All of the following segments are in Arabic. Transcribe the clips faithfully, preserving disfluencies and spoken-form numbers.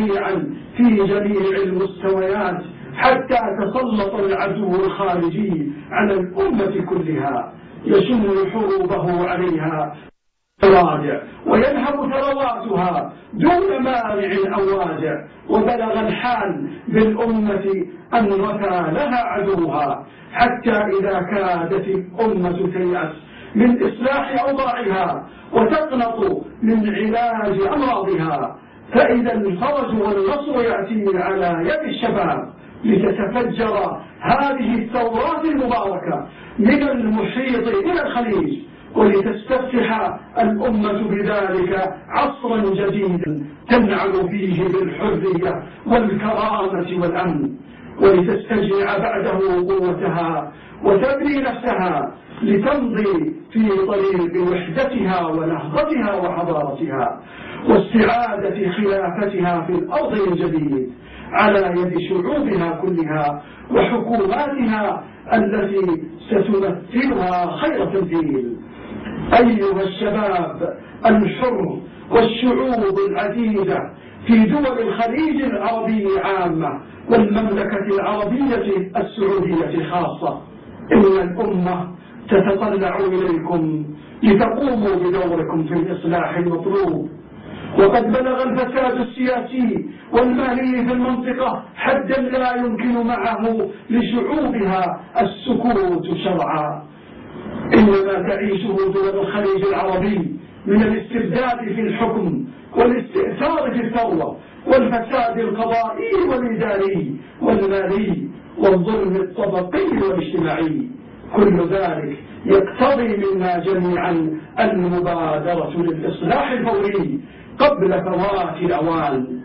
جميعا في جميع المستويات حتى تسلط العدو الخارجي على الأمة كلها يشن حروبه عليها وينهب ثرواتها دون مانع أو واجع. وبلغ الحال بالأمة أن رثى لها عدوها حتى إذا كادت الأمة تيأس من إصلاح أوضاعها وتقنط من علاج أمراضها، فإذا الفرج والنصر يأتي على يد الشباب لتتفجر هذه الثورات المباركة من المحيط إلى الخليج، ولتستفتح الأمة بذلك عصرا جديدا تنعم فيه بالحرية والكرامة والأمن، ولتستجمع بعده قوتها وتبني نفسها لتمضي في طريق وحدتها ونهضتها وحضارتها واستعادة خلافتها في الأرض الجديد على يد شعوبها كلها وحكوماتها التي ستمثلها خير تمثيل. أيها الشباب الحر والشعوب العديدة في دول الخليج العربي عامة والمملكة العربية السعودية خاصة، إن الأمة تتطلع إليكم لتقوموا بدوركم في الإصلاح المطلوب. وقد بلغ الفساد السياسي والمالي في المنطقة حدا لا يمكن معه لشعوبها السكوت شرعا. إنما تعيشه دول الخليج العربي من الاستبداد في الحكم والاستئثار في الثروة والفساد القضائي والإداري والمالي والظلم الطبقي والاجتماعي، كل ذلك يقتضي منا جميعا المبادرة للإصلاح الفوري قبل فوات الأوان.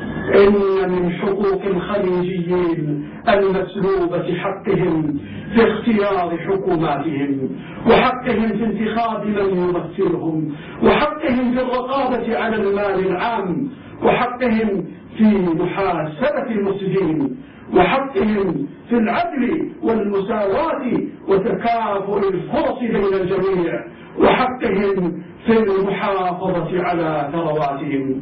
إن من حقوق الخليجيين المسلوبة حقهم في اختيار حكوماتهم، وحقهم في انتخاب من يمثلهم، وحقهم في الرقابة على المال العام، وحقهم في محاسبة المفسدين، وحقهم في العدل والمساواة وتكافؤ الفرص بين الجميع، وحقهم في المحافظة على ثرواتهم.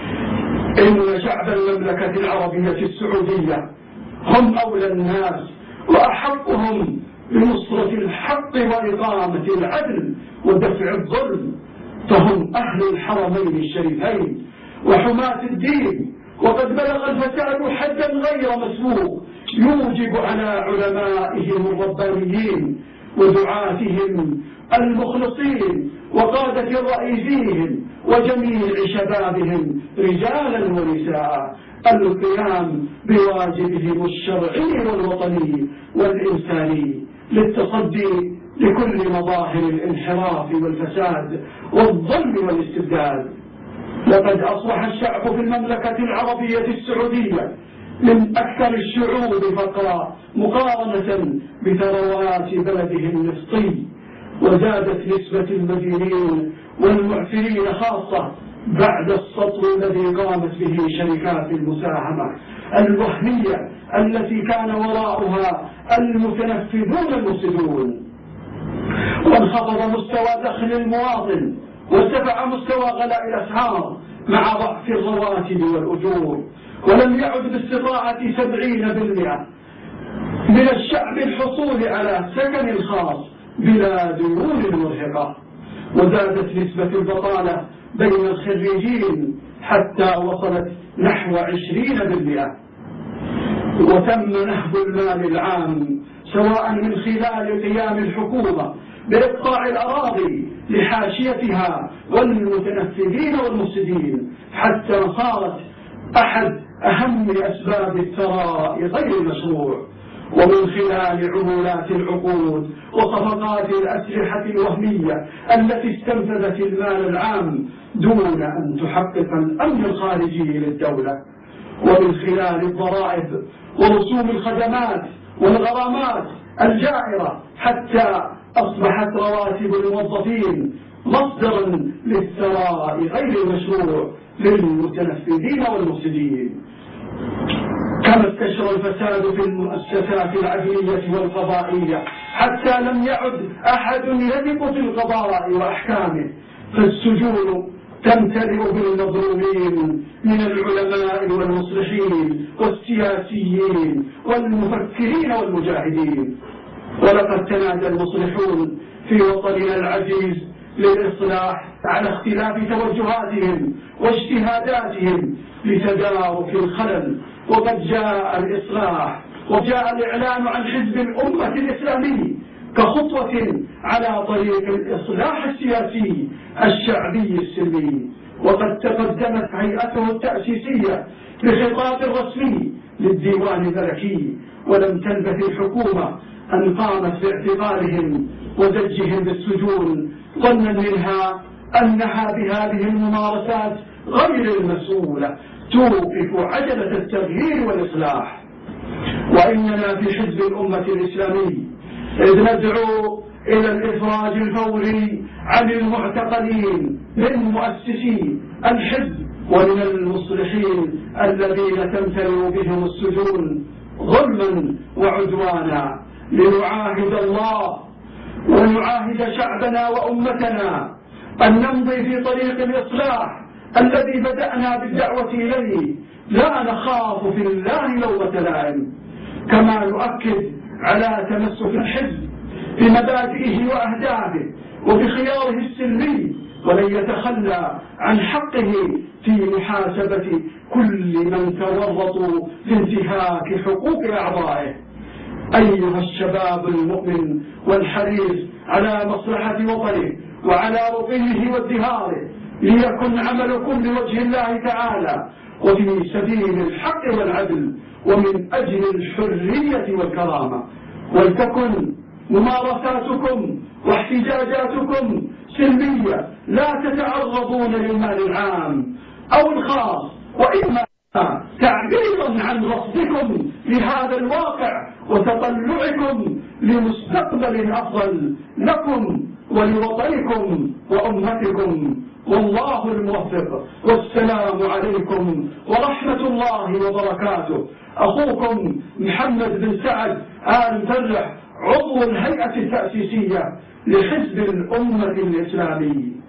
إن شعب المملكة العربية السعودية هم أولى الناس وأحقهم بنصرة الحق وإقامة العدل ودفع الظلم، فهم أهل الحرمين الشريفين وحماة الدين. وقد بلغ الفساد حدا غير مسبوق يوجب على علمائهم الربانيين ودعاتهم المخلصين وقادة رئيسيهم وجميع شبابهم رجالا ونساء القيام بواجبهم الشرعي والوطني والإنساني للتصدي لكل مظاهر الانحراف والفساد والظلم والاستبداد. لقد أصبح الشعب في المملكة العربية السعودية من أكثر الشعوب فقرا مقارنة بثروات بلده النفطي، وزادت نسبة المدينين والمعثرين خاصة بعد السطو الذي قامت به شركات المساهمة الوهمية التي كان وراءها المتنفذون المفسدون. وانخفض مستوى دخل المواطن وارتفع مستوى غلاء الأسعار مع ضعف الرواتب والأجور، ولم يعد باستطاعة سبعين بالمئة من الشعب الحصول على سكن خاص بلا ديون مرهقة. وزادت نسبة البطالة بين الخريجين حتى وصلت نحو عشرين بالمئة. وتم نهب المال العام سواء من خلال قيام الحكومة بإقطاع الأراضي لحاشيتها والمتنفذين والمفسدين، حتى صارت أحد أهم أسباب الثراء غير المشروع، ومن خلال عمولات العقود وصفقات الأسلحة الوهمية التي استنفذت المال العام دون أن تحقق الأمن الخارجي للدولة، ومن خلال الضرائب ورسوم الخدمات والغرامات الجائرة، حتى أصبحت رواتب الموظفين مصدرا للثراء غير المشروع للمتنفذين والمفسدين. كما انتشر الفساد في المؤسسات العدلية والقضائية حتى لم يعد أحد يثق في القضاء وأحكامه، فالسجون تمتلئ بالمظلومين من العلماء والمصلحين والسياسيين والمفكرين والمجاهدين. ولقد تنادى المصلحون في وطننا العزيز للإصلاح على اختلاف توجهاتهم واجتهاداتهم لتدارك الخلل، وقد جاء الإصلاح وجاء الإعلان عن حزب الأمة الإسلامي كخطوة على طريق الإصلاح السياسي الشعبي السلمي. وقد تقدمت هيئته التأسيسية بخطاب رسمي للديوان الملكي، ولم تلبث الحكومة أن قامت باعتقالهم وزجهم بالسجون ظنا منها أنها بهذه الممارسات غير المسؤولة توقف عجلة التغيير والإصلاح. وإننا في حزب الأمة الإسلامي إذ ندعو إلى الإفراج الفوري عن المعتقلين من مؤسسي الحزب ومن المصلحين الذين تمتلئ بهم السجون ظلما وعدوانا، لنعاهد الله ونعاهد شعبنا وأمتنا أن نمضي في طريق الإصلاح الذي بدأنا بالدعوة إليه، لا نخاف في الله لومة لائم. كما نؤكد على تمسك الحزب بمبادئه وأهدافه وبخياره السلمي، ولن يتخلى عن حقه في محاسبة كل من تورطوا في انتهاك حقوق أعضائه. أيها الشباب المؤمن والحريص على مصلحة وطنه وعلى رقيه وازدهاره، ليكن عملكم لوجه الله تعالى وفي سبيل الحق والعدل ومن أجل الحرية والكرامة، ولتكن ممارساتكم واحتجاجاتكم سلمية، لا تتعرضون للمال العام أو الخاص، وإما تعبيرا عن رفضكم لهذا الواقع وتطلعكم لمستقبل أفضل لكم ولوطنكم وأمتكم. والله الموفق، والسلام عليكم ورحمة الله وبركاته. أخوكم محمد بن سعد آل مفرح، عضو الهيئة التأسيسية لحزب الأمة الإسلامي.